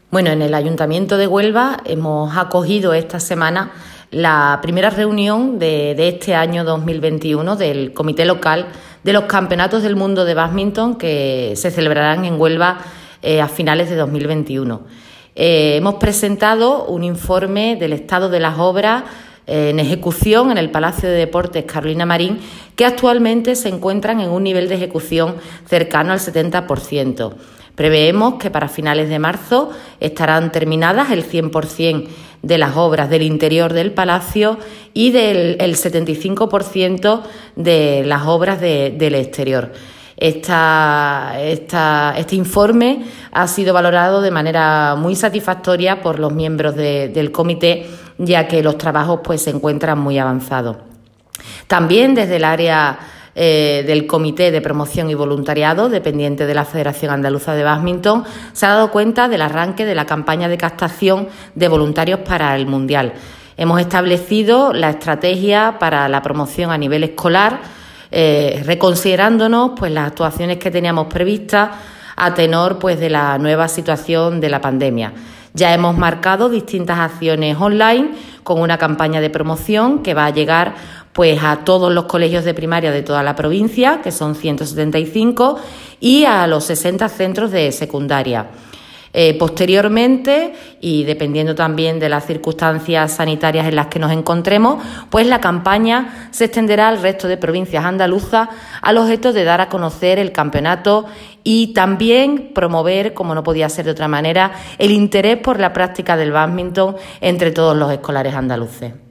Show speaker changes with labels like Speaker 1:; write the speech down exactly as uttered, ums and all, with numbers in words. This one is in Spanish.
Speaker 1: Bueno, en el Ayuntamiento de Huelva hemos acogido esta semana la primera reunión de, de este año dos mil veintiuno del Comité Local de los Campeonatos del Mundo de Bádminton que se celebrarán en Huelva eh, a finales de dos mil veintiuno. Eh, hemos presentado un informe del estado de las obras eh, en ejecución en el Palacio de Deportes Carolina Marín, que actualmente se encuentran en un nivel de ejecución cercano al setenta por ciento. Preveemos que para finales de marzo estarán terminadas el cien por ciento de las obras del interior del Palacio y del el setenta y cinco por ciento de las obras de, del exterior. Esta, esta, este informe ha sido valorado de manera muy satisfactoria por los miembros de, del comité, ya que los trabajos pues, se encuentran muy avanzados. También desde el área Eh, del Comité de Promoción y Voluntariado, dependiente de la Federación Andaluza de Bádminton, se ha dado cuenta del arranque de la campaña de captación de voluntarios para el Mundial. Hemos establecido la estrategia para la promoción a nivel escolar, eh, reconsiderándonos pues, las actuaciones que teníamos previstas a tenor pues, de la nueva situación de la pandemia. Ya hemos marcado distintas acciones online con una campaña de promoción que va a llegar pues a todos los colegios de primaria de toda la provincia, que son ciento setenta y cinco, y a los sesenta centros de secundaria. Eh, posteriormente, y dependiendo también de las circunstancias sanitarias en las que nos encontremos, pues la campaña se extenderá al resto de provincias andaluzas al objeto de dar a conocer el campeonato y también promover, como no podía ser de otra manera, el interés por la práctica del bádminton entre todos los escolares andaluces.